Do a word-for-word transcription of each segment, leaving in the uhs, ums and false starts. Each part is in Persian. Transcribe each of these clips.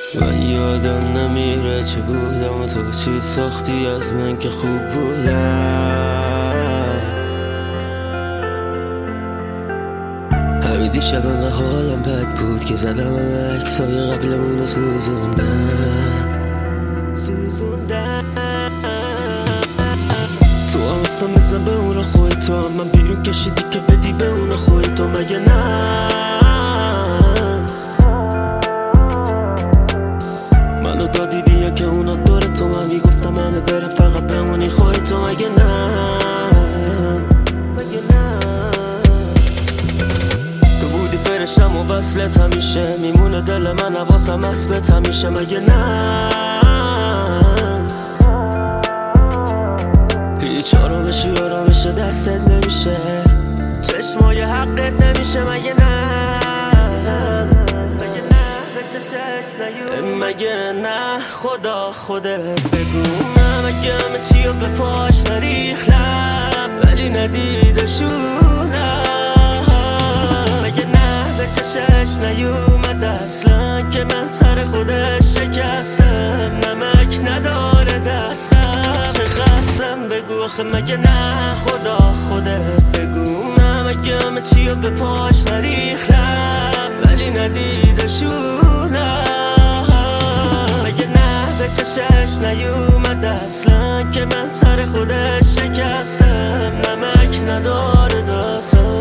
من یادم نمیره چه بودم و تو چی ساختی از من که خوب بودم. همین دیشب انقدر حالم بد بود که زدم همه عکسای قبلمون رو سوزوندم سوزوندم تو هم اصلا بزن به اون خوی تو هم من بیرون کشیدی که بدی به اون خوی تو مگه نه؟ منو دادی بیا که اونا دور تو من میگفتم همه برم فقط بمونی خوی تو مگه نه؟ تو بودی فرشتم و وصلت همیشه میمونه دل من حواسم اسبت همیشه مگه نه؟ هیچ آرامشی آرامش دستت نمیشه چشمای حقت نمیشه مگه نه؟ مگه نه خدا خودت بگو من مگه همه چی رو به پاش نریختم ولی ندیدشونم مگه نه به چشش نیومد اصلا که من سر خودش شکستم نمک نداره دستم چه خستم بگو آخه مگه نه خدا خودت بگو من مگه همه چی رو به پاش نریختم ولی ندیدشونم چشش نیومد اصلا که من سر خودش شکستم نمک نداره دستم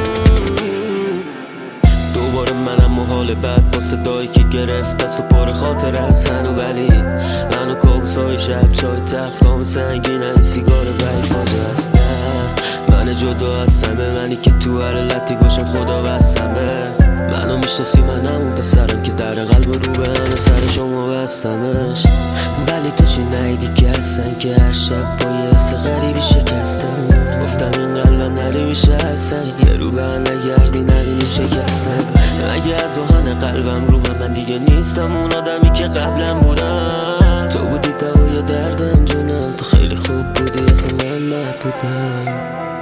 دوباره منم و حال بد با صدایی که گرفت دست و پر خاطر از هنو ولی منو کابوسای شب چای تفکام سنگین این سیگار بای فاجه است نه من جدا هستمه منی که تو هر لطی باشم خدا بستمه منو میشناسی من همون پسرم که در قلب رو به همه سر شما بستمش ولی تو چی نهیدی که هستن که هر شب با یه حس غریبی شکستم گفتم این قلبم نری میشه هستن یه رو به نگردی نبینی شکستم اگه از آهن قلبم رو من دیگه نیستم اون آدمی که قبلم بودم تو بودی دوای دردم جونم تو خیلی خوب بودی اصلا من نبودم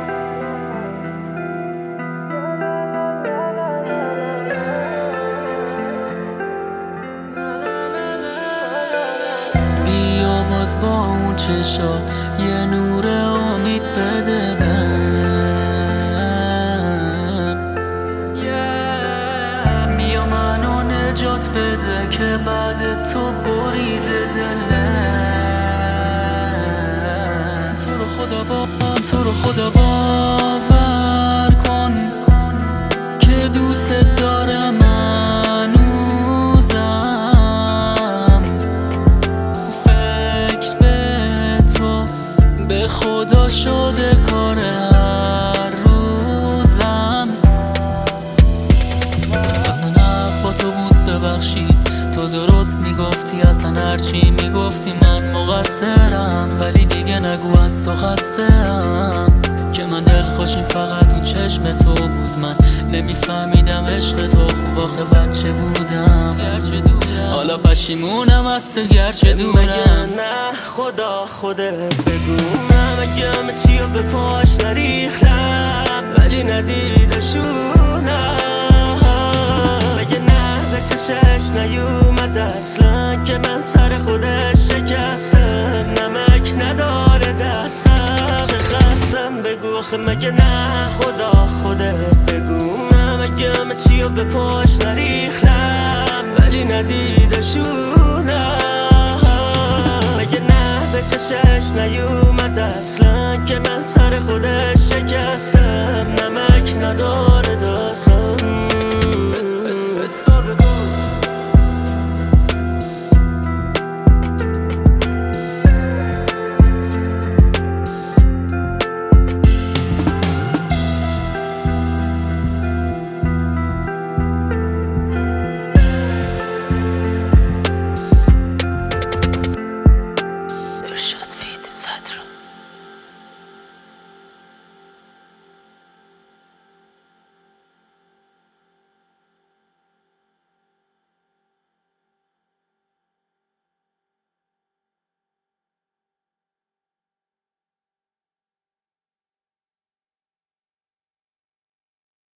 باز با اون چشات یه نور امید بده بهم yeah. بیا منو نجات بده که بعد تو بریده دلم تو رو خدا با تو رو خدا باور کن که دوست دارم خدا شده کار هر روزم اصلا حق با تو بود ببخشید تو درست میگفتی اصلا هرچی میگفتی من مقصرم ولی دیگه نگو از تو خستم که من دل خوشیم فقط اون چشم تو بود من نمیفهمیدم عشق تو خوب آخه بچه بودم گرچه دورم حالا پشیمونم از تو گرچه دورم مگه نه خدا خودت بگو من مگه همه چی رو به پاش نریختم ولی ندیدشونم مگه نه به چشش نیومد اصلا که من سر خودش شکستم نمک نداره دستم چه خستم بگو آخه مگه نه خدا خودت بگو من مگه همه چی رو به پاش نریختم ولی ندیدشونم مگه نه به چشش نیومد اصلا که من سر خودش شکستم نمک نداره